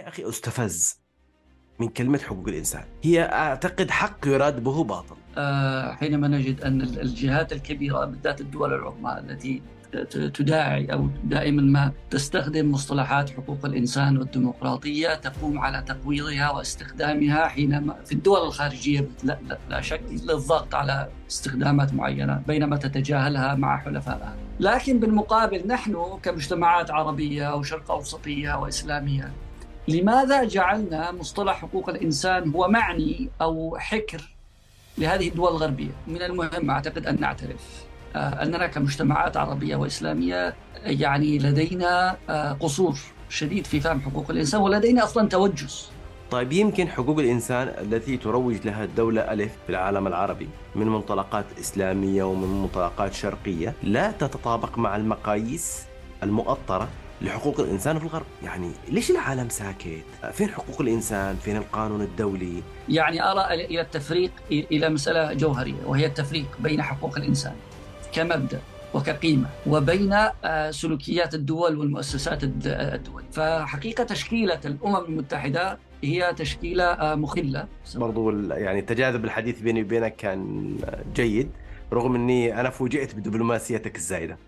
يا أخي أستفز من كلمة حقوق الإنسان. هي أعتقد حق يراد به باطل. حينما نجد أن الجهات الكبيرة بالذات الدول العظمى التي تداعي أو دائما ما تستخدم مصطلحات حقوق الإنسان والديمقراطية تقوم على تقويضها واستخدامها حينما في الدول الخارجية لا شك للضغط على استخدامات معينة بينما تتجاهلها مع حلفائها. لكن بالمقابل نحن كمجتمعات عربية أو شرق أوسطية وإسلامية لماذا جعلنا مصطلح حقوق الإنسان هو معني أو حكر لهذه الدول الغربية؟ من المهم أعتقد أن نعترف أننا كمجتمعات عربية وإسلامية يعني لدينا قصور شديد في فهم حقوق الإنسان ولدينا أصلا توجس. طيب يمكن حقوق الإنسان التي تروج لها الدولة ألف في العالم العربي من منطلقات إسلامية ومن منطلقات شرقية لا تتطابق مع المقاييس المؤطرة لحقوق الإنسان في الغرب. يعني ليش العالم ساكت؟ فين حقوق الإنسان؟ فين القانون الدولي؟ يعني أرى إلى التفريق إلى مسألة جوهرية، وهي التفريق بين حقوق الإنسان كمبدأ وكقيمة وبين سلوكيات الدول والمؤسسات الدول. فحقيقة تشكيلة الأمم المتحدة هي تشكيلة مخلة. برضو يعني تجاذب الحديث بيني وبينك كان جيد، رغم أني أنا فوجئت بدبلوماسيتك الزايدة.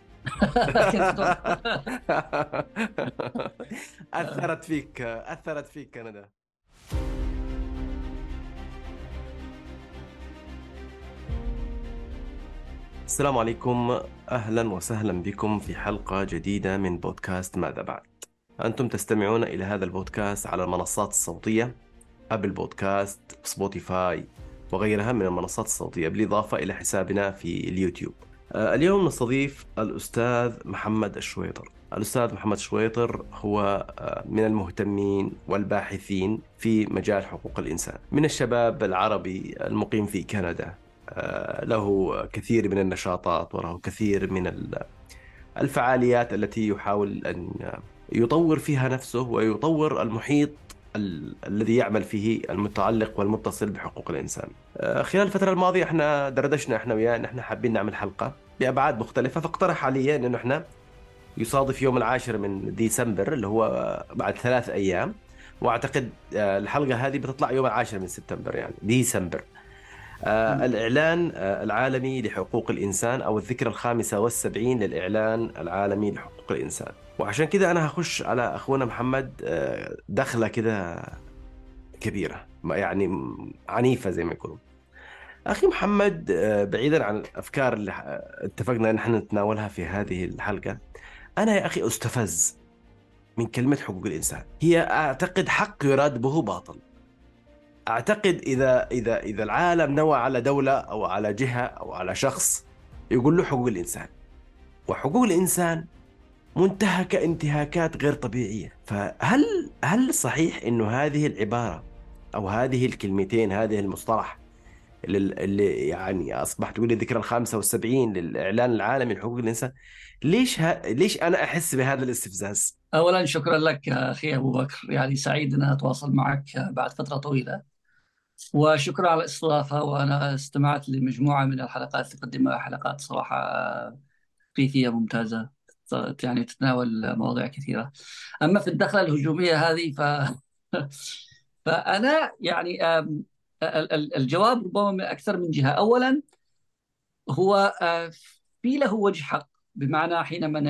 أثرت فيك كندا. السلام عليكم، أهلا وسهلا بكم في حلقة جديدة من بودكاست ماذا بعد. أنتم تستمعون إلى هذا البودكاست على المنصات الصوتية أبل بودكاست، سبوتيفاي وغيرها من المنصات الصوتية، بالإضافة إلى حسابنا في اليوتيوب. اليوم نستضيف الأستاذ محمد الشويطر. الأستاذ محمد الشويطر هو من المهتمين والباحثين في مجال حقوق الإنسان، من الشباب العربي المقيم في كندا. له كثير من النشاطات وله كثير من الفعاليات التي يحاول أن يطور فيها نفسه ويطور المحيط الذي يعمل فيه المتعلق والمتصل بحقوق الإنسان. خلال الفترة الماضية احنا دردشنا احنا وياه ان احنا حابين نعمل حلقة بأبعاد مختلفة، فاقترح علي انه احنا يصادف يوم 10 من ديسمبر اللي هو بعد 3 أيام، واعتقد الحلقة هذه بتطلع يوم 10 من سبتمبر يعني ديسمبر. الإعلان العالمي لحقوق الإنسان أو الذكرى 75 للإعلان العالمي لحقوق الإنسان. وعشان كده أنا هخش على أخونا محمد دخلة كده كبيرة يعني عنيفة زي ما يقولون. أخي محمد، بعيدا عن الأفكار اللي اتفقنا أن احنا نتناولها في هذه الحلقة، أنا يا أخي أستفز من كلمة حقوق الإنسان. هي أعتقد حق يراد به باطل. أعتقد إذا العالم نوى على دولة أو على جهة أو على شخص يقول له حقوق الإنسان، وحقوق الإنسان منتهكة انتهاكات غير طبيعية، فهل صحيح إنه هذه العبارة أو هذه الكلمتين، هذه المصطلح اللي يعني أصبح تقول لي ذكرى 75 للإعلان العالمي لحقوق الإنسان، ليش أنا أحس بهذا الاستفزاز؟ أولا شكرا لك أخي أبو بكر، يعني سعيد أن أتواصل معك بعد فترة طويلة، وشكرا على الاستضافة. وأنا استمعت لمجموعة من الحلقات اللي تقدمها، حلقات صراحة تثقيفية ممتازة، يعني تتناول مواضيع كثيرة. أما في الدخلة الهجومية هذه فأنا يعني الجواب ربما من أكثر من جهة. أولا هو في له وجه حق، بمعنى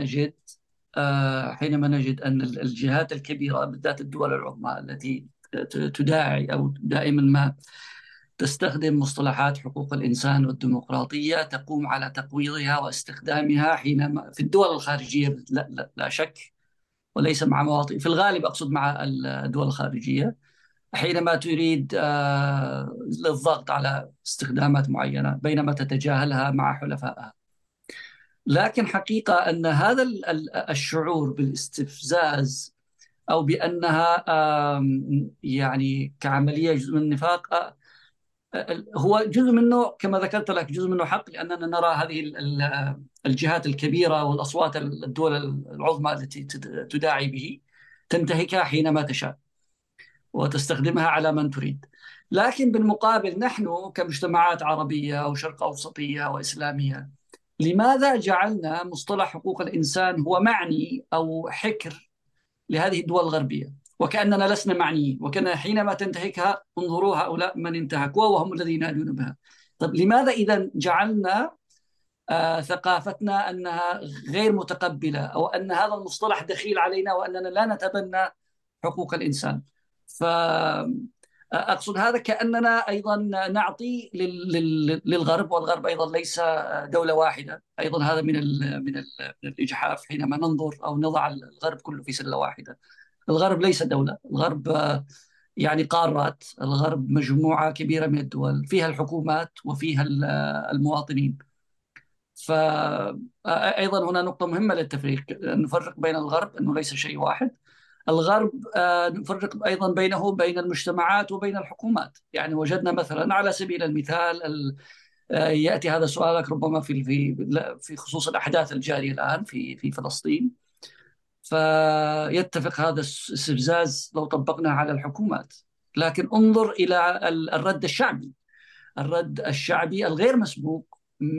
حينما نجد أن الجهات الكبيرة بالذات الدول العظمى التي تداعي أو دائما ما تستخدم مصطلحات حقوق الإنسان والديمقراطية تقوم على تقويضها واستخدامها حينما في الدول الخارجية لا شك، وليس مع مواطن، في الغالب أقصد مع الدول الخارجية، حينما تريد للضغط على استخدامات معينة بينما تتجاهلها مع حلفائها. لكن حقيقة أن هذا الشعور بالاستفزاز أو بأنها يعني كعملية جزء من النفاق، هو جزء منه كما ذكرت لك، جزء منه حق، لأننا نرى هذه الجهات الكبيرة والأصوات الدول العظمى التي تداعي به تنتهكها حينما تشاء وتستخدمها على من تريد. لكن بالمقابل نحن كمجتمعات عربية أو شرق أوسطية وإسلامية لماذا جعلنا مصطلح حقوق الإنسان هو معني أو حكر لهذه الدول الغربية؟ وكأننا لسنا معنيين، وكأننا حينما تنتهكها انظروا هؤلاء من انتهكوها وهم الذين ينادون بها. طيب لماذا إذا جعلنا ثقافتنا أنها غير متقبلة، أو أن هذا المصطلح دخيل علينا، وأننا لا نتبنى حقوق الإنسان؟ فأقصد هذا كأننا أيضا نعطي للغرب، والغرب أيضا ليس دولة واحدة، أيضا هذا من الإجحاف حينما ننظر أو نضع الغرب كله في سلة واحدة. الغرب ليس دولة، الغرب يعني قارات، الغرب مجموعة كبيرة من الدول فيها الحكومات وفيها المواطنين. فأيضا هنا نقطة مهمة للتفريق، نفرق بين الغرب أنه ليس شيء واحد. الغرب نفرق أيضا بينه وبين المجتمعات وبين الحكومات. يعني وجدنا مثلا على سبيل المثال يأتي هذا سؤالك ربما في خصوص الأحداث الجارية الآن في فلسطين، فيتفق هذا الاستفزاز لو طبقنا على الحكومات. لكن انظر إلى الرد الشعبي، الرد الشعبي الغير مسبوق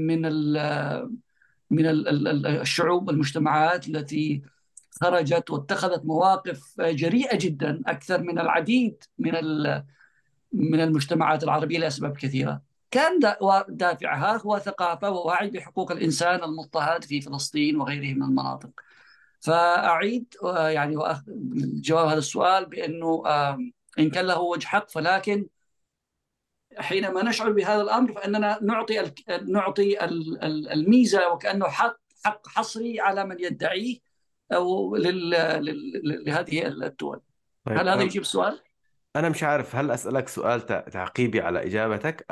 من الشعوب والمجتمعات التي خرجت واتخذت مواقف جريئة جدا أكثر من العديد من المجتمعات العربية لأسباب كثيرة. كان دافعها هو ثقافة ووعي بحقوق الإنسان المضطهد في فلسطين وغيره من المناطق. فأعيد يعني جواب هذا السؤال بأنه إن كان له وجه حق، فلكن حينما نشعر بهذا الأمر فإننا نعطي الميزة وكأنه حق حصري على من يدعيه أو لهذه الدول. طيب هل هذا يجيب السؤال؟ أنا مش عارف هل أسألك سؤال تعقيبي على إجابتك،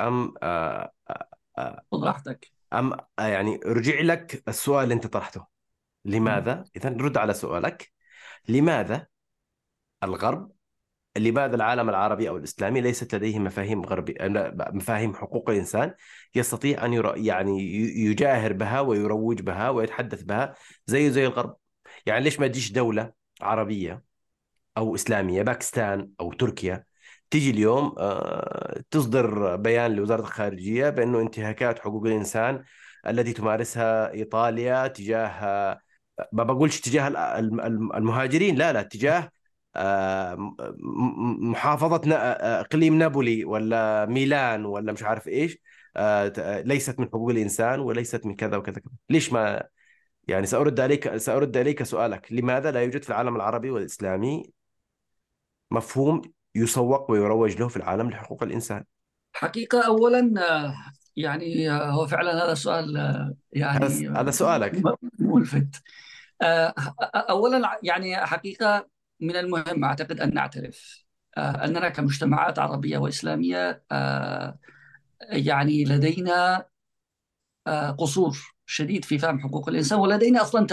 خذ راحتك. يعني رجع لك السؤال اللي أنت طرحته. لماذا؟ إذا رد على سؤالك. لماذا الغرب، لماذا العالم العربي أو الإسلامي ليست لديه مفاهيم غربية، مفاهيم حقوق الإنسان يستطيع أن يعني يجاهر بها ويروج بها ويتحدث بها زي الغرب؟ يعني ليش ما تجيش دولة عربية أو إسلامية، باكستان أو تركيا، تيجي اليوم تصدر بيان لوزارة الخارجية بأنه انتهاكات حقوق الإنسان التي تمارسها إيطاليا تجاه، ما بقولش تجاه المهاجرين، لا تجاه محافظة إقليم نابولي ولا ميلان ولا مش عارف إيش، ليست من حقوق الإنسان وليست من كذا وكذا كذا. ليش ما يعني سأرد عليك سؤالك، لماذا لا يوجد في العالم العربي والإسلامي مفهوم يسوق ويروج له في العالم لحقوق الإنسان؟ حقيقة أولا يعني هو فعلا هذا سؤال هذا يعني هذا سؤالك. ملفت. أولا يعني حقيقة من المهم أعتقد أن نعترف أننا كمجتمعات عربية وإسلامية يعني لدينا قصور شديد في فهم حقوق الإنسان، ولدينا أصلا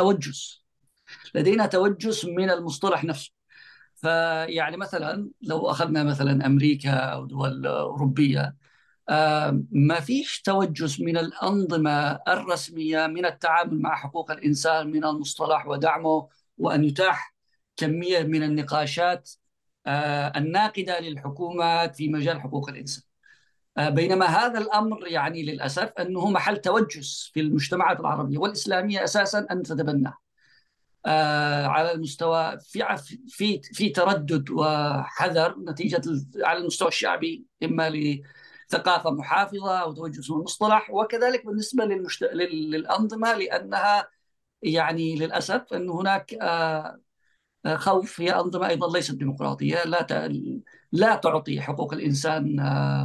توجس من المصطلح نفسه. فيعني مثلا لو أخذنا مثلا أمريكا أو دول أوروبية، ما فيش توجس من الأنظمة الرسمية من التعامل مع حقوق الإنسان من المصطلح ودعمه، وأن يتاح كمية من النقاشات الناقدة للحكومات في مجال حقوق الإنسان. بينما هذا الأمر يعني للأسف أنه محل توجس في المجتمعات العربية والإسلامية أساسا أن تتبناه. على المستوى في تردد وحذر نتيجة على المستوى الشعبي، إما لثقافة محافظة أو توجس من المصطلح، وكذلك بالنسبة للأنظمة، لأنها يعني للأسف أن هناك خوف. هي أنظمة أيضا ليست ديمقراطية، لا تعطي حقوق الإنسان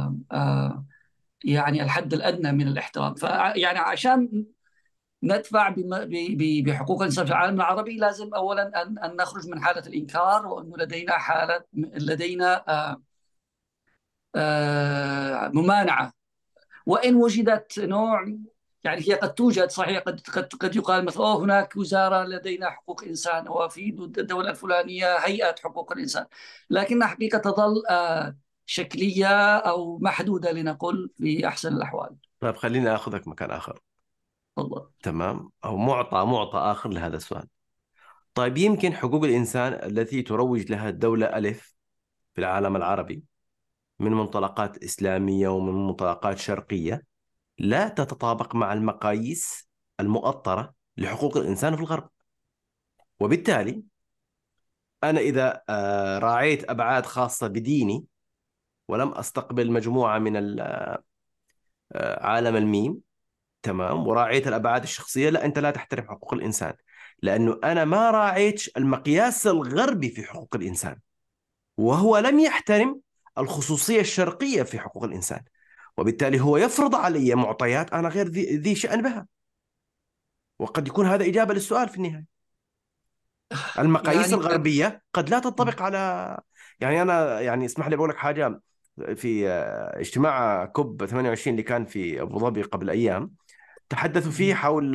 يعني الحد الأدنى من الاحترام. فيعني عشان ندفع بحقوق الإنسان في العالم العربي لازم أولا أن نخرج من حالة الإنكار، وأنه لدينا ممانعة. وإن وجدت نوع يعني هي قد توجد صحيح، قد يقال مثلا هناك وزارة لدينا حقوق إنسان، وفي الدولة الفلانية هيئة حقوق الإنسان، لكنها حقيقة تظل شكلية أو محدودة لنقل في أحسن الأحوال. طيب خليني أخذك مكان آخر. تفضل. تمام، أو معطى آخر لهذا السؤال. طيب يمكن حقوق الإنسان التي تروج لها الدولة ألف في العالم العربي من منطلقات إسلامية ومن منطلقات شرقية لا تتطابق مع المقاييس المؤطرة لحقوق الإنسان في الغرب، وبالتالي أنا إذا راعيت أبعاد خاصة بديني ولم أستقبل مجموعة من عالم الميم، تمام، وراعيت الأبعاد الشخصية، لا، أنت لا تحترم حقوق الإنسان، لأنه أنا ما راعيت المقياس الغربي في حقوق الإنسان، وهو لم يحترم الخصوصية الشرقية في حقوق الإنسان، وبالتالي هو يفرض علي معطيات أنا غير ذي شأن بها. وقد يكون هذا إجابة للسؤال في النهاية. المقاييس يعني الغربية قد لا تنطبق على، يعني أنا يعني اسمح لي بقول لك حاجة. في اجتماع كوب 28 اللي كان في أبو ظبي قبل أيام، تحدثوا فيه حول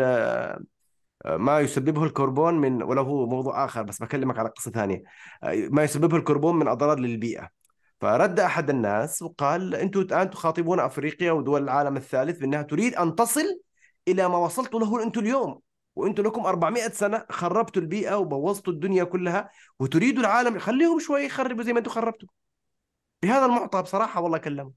ما يسببه الكربون من، وله هو موضوع آخر بس بكلمك على قصة ثانية، ما يسببه الكربون من أضرار للبيئة. فرد أحد الناس وقال: أنتم الآن تخاطبون أفريقيا ودول العالم الثالث بأنها تريد أن تصل إلى ما وصلتوا له أنتم اليوم، وأنتم لكم 400 سنة خربتوا البيئة وبوظتوا الدنيا كلها، وتريدوا العالم خليهم شوي يخربوا زي ما أنتم خربتوا. بهذا المعطى بصراحة والله كلمه.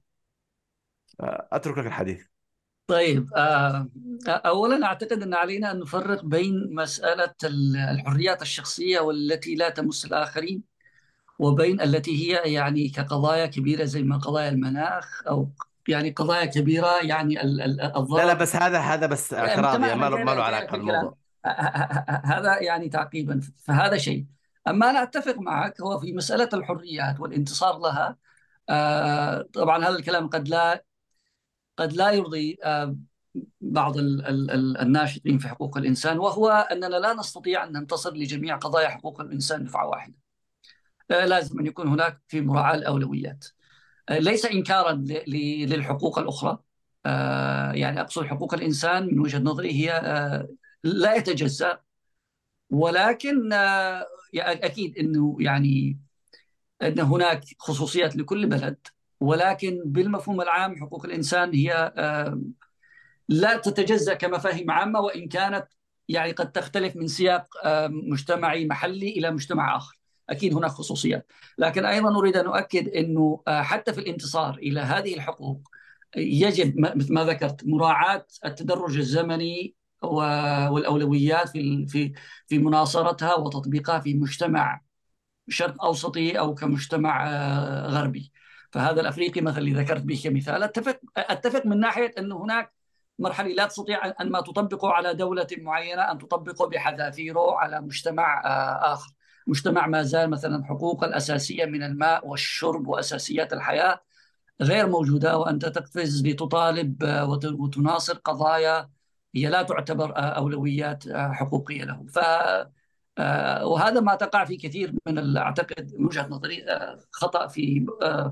أترك لك الحديث. طيب، أولا أعتقد أن علينا أن نفرق بين مسألة الحريات الشخصية والتي لا تمس الآخرين، وبين التي هي يعني كقضايا كبيرة زي ما قضايا المناخ، أو يعني قضايا كبيرة يعني لا لا، الضرر. بس هذا بس اعتراض، يعني تماما، ما له جاي علاقة في الكلام. بالموضوع. هذا يعني تعقيبا، فهذا شيء. أما أنا أتفق معك هو في مسألة الحريات والانتصار لها. طبعا هذا الكلام قد لا يرضي بعض الناشطين في حقوق الإنسان، وهو أننا لا نستطيع أن ننتصر لجميع قضايا حقوق الإنسان دفعة واحدة. لازم أن يكون هناك في مراعاة الأولويات. ليس إنكارا للحقوق الأخرى. يعني أقصد حقوق الإنسان من وجهة نظري هي لا يتجزأ، ولكن أكيد أنه يعني أن هناك خصوصيات لكل بلد، ولكن بالمفهوم العام حقوق الإنسان هي لا تتجزأ كمفاهيم عامة، وإن كانت يعني قد تختلف من سياق مجتمعي محلي إلى مجتمع آخر. أكيد هناك خصوصيات، لكن أيضا أريد أن أؤكد أنه حتى في الانتصار إلى هذه الحقوق يجب مثل ما ذكرت مراعاة التدرج الزمني والأولويات في مناصرتها وتطبيقها في مجتمع شرق أوسطي أو كمجتمع غربي. فهذا الأفريقي مثلا اللي ذكرت به كمثال، أتفق من ناحية أن هناك مرحلة لا تستطيع أن ما تطبقه على دولة معينة أن تطبقه بحذافيره على مجتمع آخر. مجتمع ما زال مثلا حقوق الأساسية من الماء والشرب وأساسيات الحياة غير موجودة، وأنت تقفز لتطالب وتناصر قضايا هي لا تعتبر أولويات حقوقية له. وهذا ما تقع في كثير أعتقد من وجهة نظري خطأ في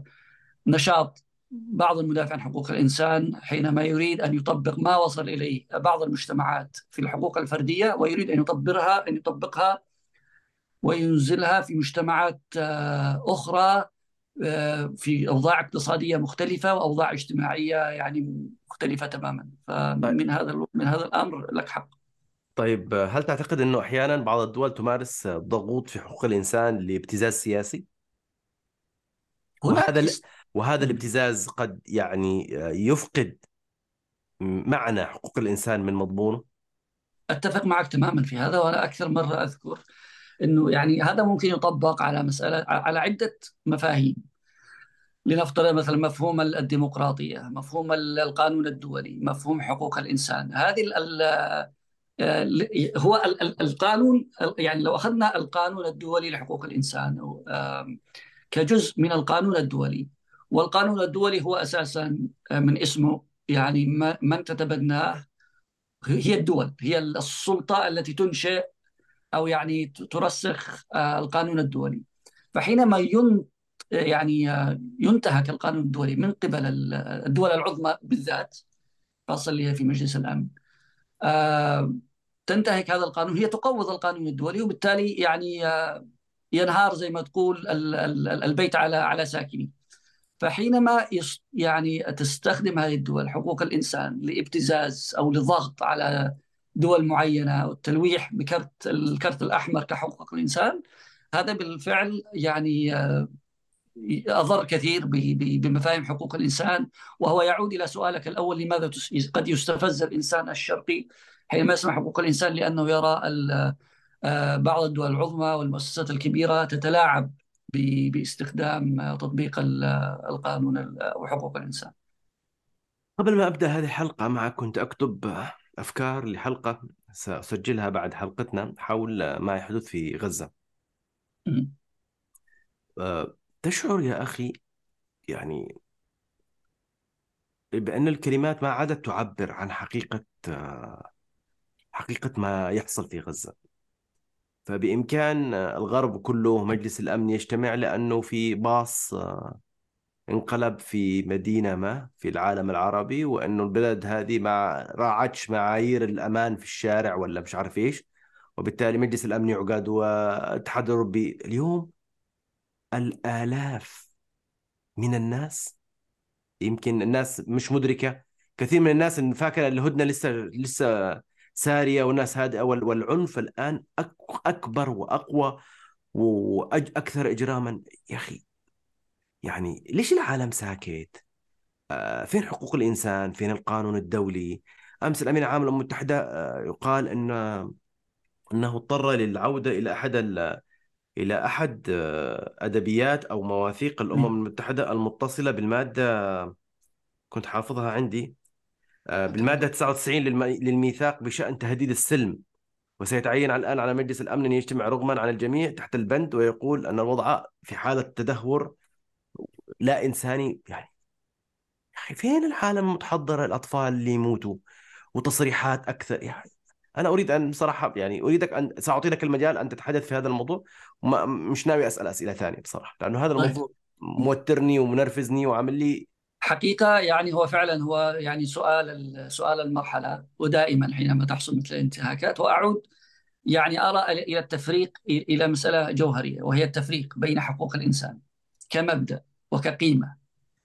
نشاط بعض المدافعين عن حقوق الإنسان حينما يريد أن يطبق ما وصل إليه بعض المجتمعات في الحقوق الفردية، ويريد أن يطبقها وينزلها في مجتمعات أخرى في أوضاع اقتصادية مختلفة وأوضاع اجتماعية يعني مختلفة تماما. طيب. من هذا الأمر لك حق. طيب، هل تعتقد أنه أحيانا بعض الدول تمارس ضغوط في حقوق الإنسان لابتزاز سياسي؟ هناك وهذا ال... است... وهذا الابتزاز قد يعني يفقد معنى حقوق الإنسان من مضمونه. أتفق معك تماما في هذا، وأنا أكثر مرة أذكر أنه يعني هذا ممكن يطبق على عدة مفاهيم. لنفترض مثلا مفهوم الديمقراطية، مفهوم القانون الدولي، مفهوم حقوق الإنسان. هذه هو القانون. يعني لو أخذنا القانون الدولي لحقوق الإنسان كجزء من القانون الدولي، والقانون الدولي هو أساسا من اسمه يعني من تتبناه هي الدول، هي السلطة التي تنشئ أو يعني ترسخ القانون الدولي. فحينما يعني ينتهك القانون الدولي من قبل الدول العظمى بالذات، خاصة اللي هي في مجلس الأمن، آه، تنتهك هذا القانون، هي تقوض القانون الدولي، وبالتالي يعني ينهار زي ما تقول البيت على ساكنه. فحينما يعني تستخدم هذه الدول حقوق الإنسان لابتزاز أو لضغط على دول معينة أو التلويح الكرت الأحمر كحقوق الإنسان، هذا بالفعل يعني أضر كثير بمفاهيم حقوق الإنسان. وهو يعود إلى سؤالك الأول: لماذا قد يستفز الإنسان الشرقي حينما يسمع حقوق الإنسان؟ لأنه يرى بعض الدول العظمى والمؤسسات الكبيرة تتلاعب باستخدام تطبيق القانون وحقوق الإنسان. قبل ما أبدأ هذه الحلقة معك كنت أكتب أفكار لحلقة سأسجلها بعد حلقتنا حول ما يحدث في غزة. تشعر يا أخي يعني بأن الكلمات ما عادت تعبر عن حقيقة ما يحصل في غزة؟ فبإمكان الغرب كله مجلس الأمن يجتمع لأنه في باص انقلب في مدينة ما في العالم العربي، وأنه البلد هذه ما راعتش معايير الأمان في الشارع ولا مش عارف إيش، وبالتالي مجلس الأمن يعقد والاتحاد الأوروبي. اليوم الآلاف من الناس، يمكن الناس مش مدركة، كثير من الناس إن فاكرة الهدنة لسه سارية والناس هادئة، والعنف الآن أكبر وأقوى وأكثر إجراما. يا أخي يعني ليش العالم ساكت؟ فين حقوق الإنسان؟ فين القانون الدولي؟ أمس الأمين العام للأمم المتحدة يقال أنه اضطر للعودة إلى أحد أدبيات أو مواثيق الأمم المتحدة المتصلة بالمادة، كنت حافظها عندي، بالمادة 99 للميثاق بشأن تهديد السلم. وسيتعين الآن على مجلس الأمن أن يجتمع رغما عن الجميع تحت البند، ويقول أن الوضع في حالة تدهور لا إنساني. يعني يا أخي فين العالم المتحضر؟ الأطفال اللي يموتوا وتصريحات أكثر يعني. أنا أريد أن بصراحة يعني أريدك أن سأعطي لك المجال أن تتحدث في هذا الموضوع، مش ناوي أسأل أسئلة ثانية بصراحة، لأنه هذا طيب. الموضوع موترني ومنرفزني وعامل لي. حقيقة يعني هو فعلا هو يعني سؤال المرحلة، ودائما حينما تحصل مثل الانتهاكات. وأعود يعني أرى إلى التفريق إلى مسألة جوهرية، وهي التفريق بين حقوق الإنسان كمبدأ وكقيمة،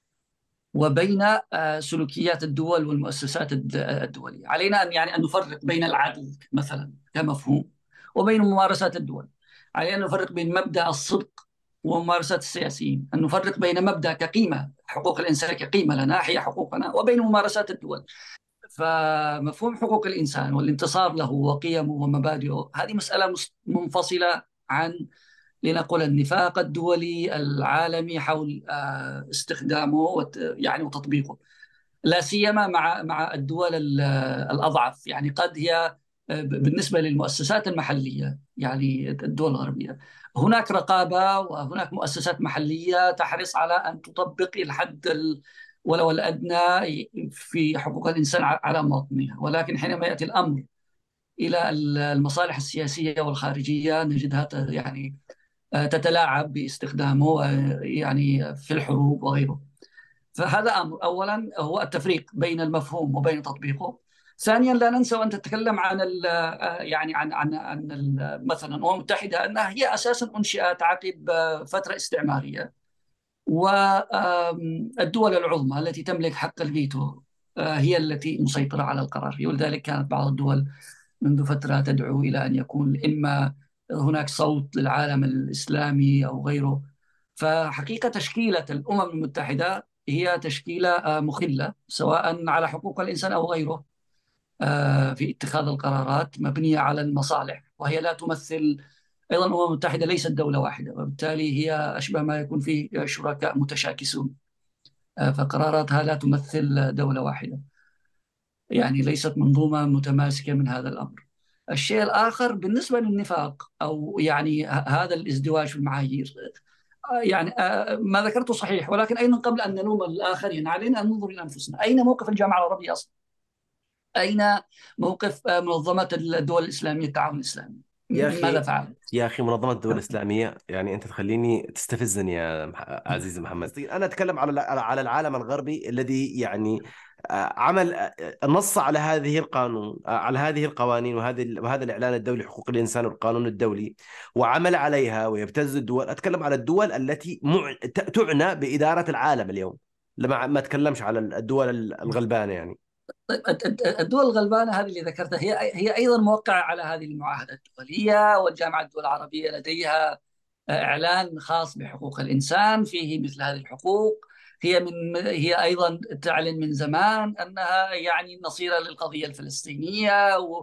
وبين سلوكيات الدول والمؤسسات الدولية. علينا أن نفرق بين العدل مثلا كمفهوم وبين ممارسات الدول. علينا أن نفرق بين مبدأ الصدق وممارسات السياسيين، أن نفرق بين مبدأ كقيمة، حقوق الإنسان كقيمة لنا هي حقوقنا، وبين ممارسات الدول. فمفهوم حقوق الإنسان والانتصار له وقيمه ومبادئه هذه مسألة منفصلة عن، لنقول، النفاق الدولي العالمي حول استخدامه يعني وتطبيقه، لا سيما مع الدول الأضعف. يعني قد هي بالنسبة للمؤسسات المحلية، يعني الدول الغربية، هناك رقابة وهناك مؤسسات محلية تحرص على أن تطبق الحد ولو الأدنى في حقوق الإنسان على مواطنيها. ولكن حينما يأتي الأمر إلى المصالح السياسية والخارجية نجدها يعني تتلاعب باستخدامه يعني في الحروب وغيره. فهذا أمر. أولا هو التفريق بين المفهوم وبين تطبيقه. ثانيا لا ننسى وأن تتكلم عن يعني مثلا الأمم المتحدة أنها هي أساسا أنشئت عقب فترة استعمارية، والدول العظمى التي تملك حق الفيتو هي التي مسيطرة على القرار فيه. ولذلك كانت بعض الدول منذ فترة تدعو إلى أن يكون إما هناك صوت للعالم الإسلامي أو غيره. فحقيقة تشكيلة الأمم المتحدة هي تشكيلة مخلة سواء على حقوق الإنسان أو غيره، في اتخاذ القرارات مبنية على المصالح، وهي لا تمثل. أيضا الأمم المتحدة ليست دولة واحدة، وبالتالي هي أشبه ما يكون في شركاء متشاكسون، فقراراتها لا تمثل دولة واحدة، يعني ليست منظومة متماسكة من هذا الأمر. الشيء الآخر بالنسبة للنفاق أو يعني هذا الازدواج في المعايير، يعني ما ذكرته صحيح، ولكن أيضا قبل أن نلوم الآخرين علينا أن ننظر إلى أنفسنا. أين موقف الجامعة العربية أصلا؟ أين موقف منظمة الدول الإسلامية، التعاون الإسلامي؟ يا ماذا أخي فعل؟ يا أخي منظمة الدول الإسلامية، يعني أنت تخليني تستفزني يا عزيزي محمد. أنا أتكلم على العالم الغربي الذي يعني عمل نص على هذه القانون، على هذه القوانين وهذا الإعلان الدولي لحقوق الإنسان والقانون الدولي، وعمل عليها ويبتز الدول. أتكلم على الدول التي تعنى بإدارة العالم اليوم، لما ما أتكلمش على الدول الغلبانة يعني. طيب الدول الغلبانة هذه اللي ذكرتها هي أيضا موقعة على هذه المعاهدة الدولية، والجامعة الدول العربية لديها إعلان خاص بحقوق الإنسان فيه مثل هذه الحقوق. هي أيضا تعلن من زمان أنها يعني نصيرة للقضية الفلسطينية،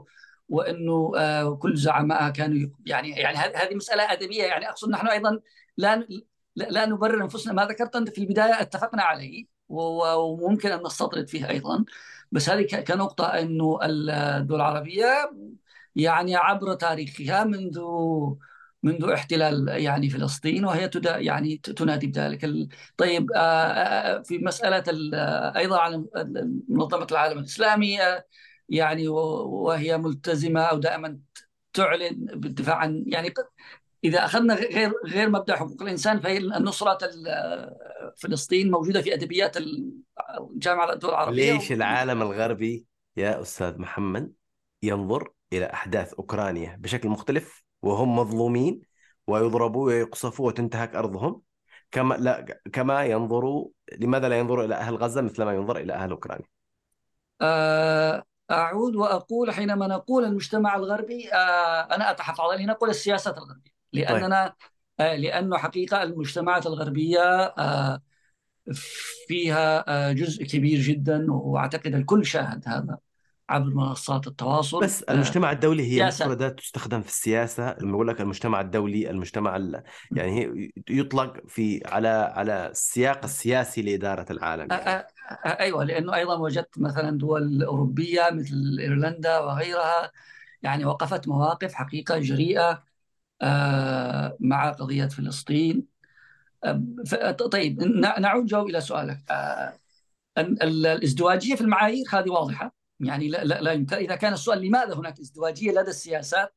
وأنه كل زعمائها كانوا يعني هذه مسألة أدبية. يعني أقصد نحن أيضا لا لا نبرر أنفسنا. ما ذكرت أنت في البداية اتفقنا عليه وممكن أن نستطرد فيه أيضا، بس هذه كنقطة أنه الدول العربية يعني عبر تاريخها منذ احتلال يعني فلسطين وهي يعني تنادي بذلك. طيب في مسألة أيضا عن منظمة العالم الإسلامي يعني وهي ملتزمة أو دائما تعلن بالدفاع عن يعني إذا أخذنا غير مبدأ حقوق الإنسان، فهي النصرة فلسطين موجودة في أدبيات الجامعة الدول العربية. ليش العالم الغربي يا أستاذ محمد ينظر إلى أحداث أوكرانيا بشكل مختلف وهم مظلومين ويضربوا ويقصفوا وتنتهك أرضهم، كما ينظروا، لماذا لا ينظروا إلى أهل غزة مثل ما ينظر إلى أهل أوكرانيا؟ أعود وأقول حينما نقول المجتمع الغربي أنا أتحفظ عليه نقول السياسات الغربية، طيب، لأنه حقيقة المجتمعات الغربية فيها جزء كبير جدا، وأعتقد الكل شاهد هذا عبر منصات التواصل. بس المجتمع الدولي هي سياسات مفردة تستخدم في السياسة. لما يقول لك المجتمع الدولي، يعني هي يطلق على السياق السياسي لإدارة العالم يعني. أيوة، لأنه أيضا وجدت مثلا دول أوروبية مثل إيرلندا وغيرها يعني وقفت مواقف حقيقة جريئة مع قضية فلسطين. طيب نعود جو إلى سؤالك. الازدواجية في المعايير هذه واضحة، يعني لا يمكن. إذا كان السؤال لماذا هناك ازدواجية لدى السياسات،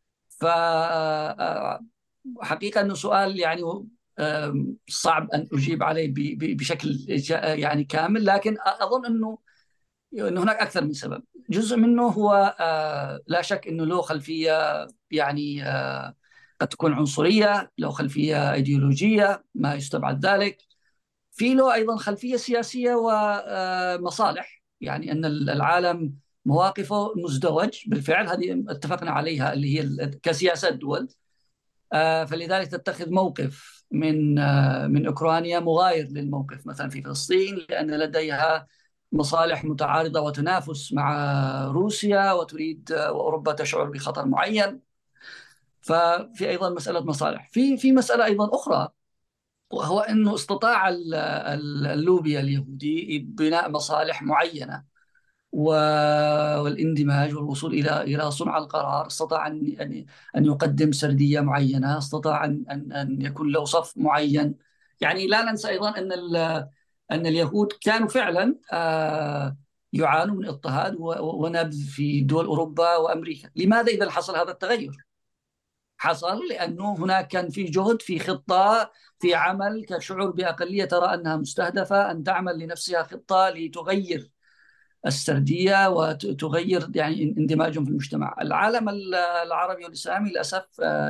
فحقيقة أنه سؤال يعني صعب أن أجيب عليه بشكل يعني كامل، لكن أظن أنه هناك أكثر من سبب. جزء منه هو لا شك أنه له خلفية يعني قد تكون عنصرية، له خلفية أيديولوجية ما يستبعد ذلك، في له أيضا خلفية سياسية ومصالح. يعني أن العالم مواقفه مزدوج بالفعل، هذه اتفقنا عليها اللي هي كسياسات دول. فلذلك تتخذ موقف من أوكرانيا مغاير للموقف مثلا في فلسطين، لأن لديها مصالح متعارضة وتنافس مع روسيا وتريد وأوروبا تشعر بخطر معين. ففي أيضا مسألة مصالح، في مسألة أيضا أخرى، وهو أنه استطاع اللوبي اليهودي بناء مصالح معينة والاندماج والوصول إلى صنع القرار. استطاع أن يقدم سردية معينة، استطاع أن يكون له صف معين. يعني لا ننسى أيضا أن اليهود كانوا فعلا يعانوا من اضطهاد ونبذ في دول أوروبا وأمريكا. لماذا إذا حصل هذا التغير؟ حصل لأنه هناك كان في جهد، في خطة، في عمل، كشعور بأقلية ترى أنها مستهدفة، أن تعمل لنفسها خطة لتغير السردية وتغير يعني اندماجهم في المجتمع. العالم العربي والإسلامي للأسف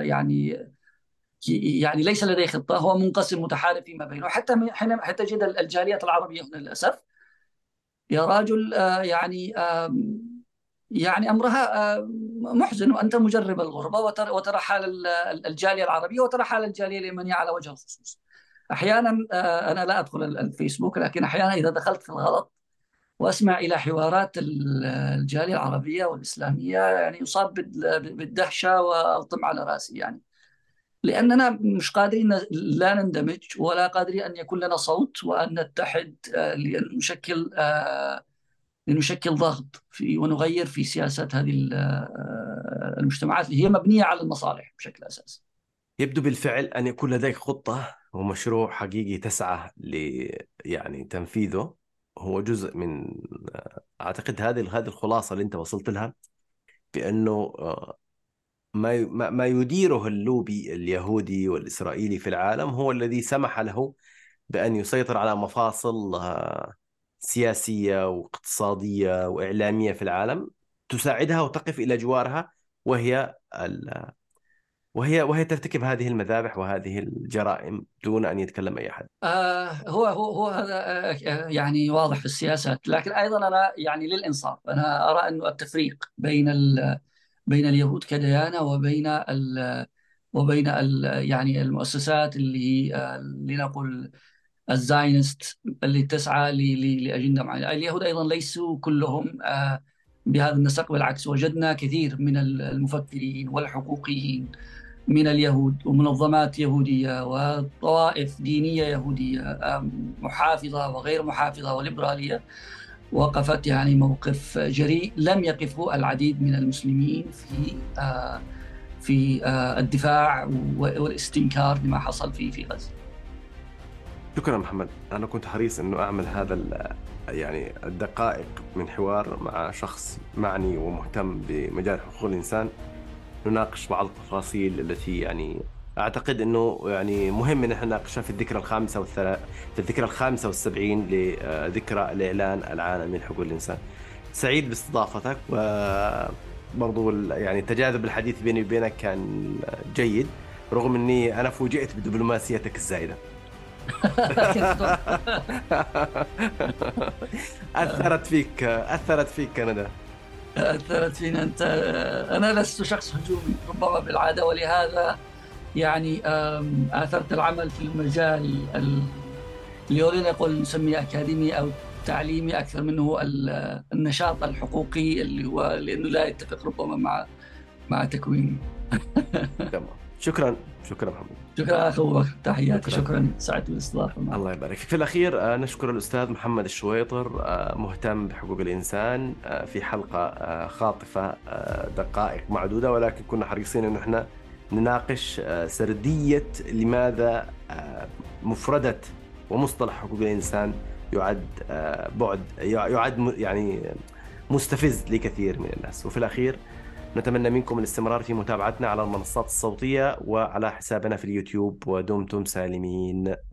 يعني ليس لديه خطة، هو منقسم متحارب فيما بينه. حتى تجد الجاليات العربية هنا للأسف يا رجل يعني أمرها محزن، وأنت مجرب الغربة وترى حال الجالية العربية وترى حال الجالية اليمنية على وجه الخصوص. أحيانا أنا لا أدخل الفيسبوك، لكن أحيانا إذا دخلت في الغلط وأسمع إلى حوارات الجالية العربية والإسلامية يعني يصاب بالدهشة وألطم على رأسي، يعني لأننا مش قادرين لا نندمج ولا قادرين أن يكون لنا صوت وأن نتحد لنشكل ضغط ونغير في سياسات هذه المجتمعات اللي هي مبنية على المصالح بشكل أساسي. يبدو بالفعل أن يكون لديك خطة ومشروع حقيقي تسعى يعني تنفيذه. هو جزء من، أعتقد هذه الخلاصة اللي أنت وصلت لها، بأنه ما يديره اللوبي اليهودي والإسرائيلي في العالم هو الذي سمح له بأن يسيطر على مفاصل سياسية واقتصادية وإعلامية في العالم، تساعدها وتقف إلى جوارها، وهي وهي ترتكب هذه المذابح وهذه الجرائم دون أن يتكلم أي أحد. هو هذا يعني واضح في السياسات، لكن أيضا أنا يعني للإنصاف أنا أرى أنه التفريق بين اليهود كديانة وبين يعني المؤسسات اللي لنقل الزاينست اللي تسعى لأجندة معينة. اليهود أيضا ليسوا كلهم بهذا النسق. بالعكس، وجدنا كثير من المفكرين والحقوقيين من اليهود ومنظمات يهودية وطوائف دينية يهودية محافظة وغير محافظة وليبرالية وقفت يعني موقف جريء لم يقفه العديد من المسلمين في الدفاع والاستنكار لما حصل في غزة. شكرا محمد. أنا كنت حريص أنه أعمل هذا يعني الدقائق من حوار مع شخص معني ومهتم بمجال حقوق الإنسان، نناقش بعض التفاصيل التي يعني أعتقد أنه يعني مهم أن احنا نناقشها في الذكرى الخامسة والسبعين لذكرى الإعلان العالمي لحقوق الإنسان. سعيد باستضافتك، وبرضو يعني تجاذب الحديث بيني وبينك كان جيد، رغم أني أنا فوجئت بدبلوماسيتك الزايدة. أثرت فيك كندا. أثرت فينا أنت. أنا لست شخص هجومي ربما بالعادة، ولهذا يعني آثرت العمل في المجال اللي نقول نسميه أكاديمي أو تعليمي أكثر منه النشاط الحقوقي، اللي هو لأنه لا يتفق ربما مع تكويني. تمام. شكرا محمد. شكرا أخو، تحياتي. شكرا، سعدت بالاستضافة. الله يبارك فيك. في الأخير نشكر الأستاذ محمد الشويطر، مهتم بحقوق الإنسان، في حلقة خاطفة دقائق معدودة، ولكن كنا حريصين أن احنا نناقش سردية لماذا مفردة ومصطلح حقوق الإنسان يعد يعني مستفز لكثير من الناس. وفي الأخير نتمنى منكم الاستمرار في متابعتنا على المنصات الصوتية وعلى حسابنا في اليوتيوب، ودمتم سالمين.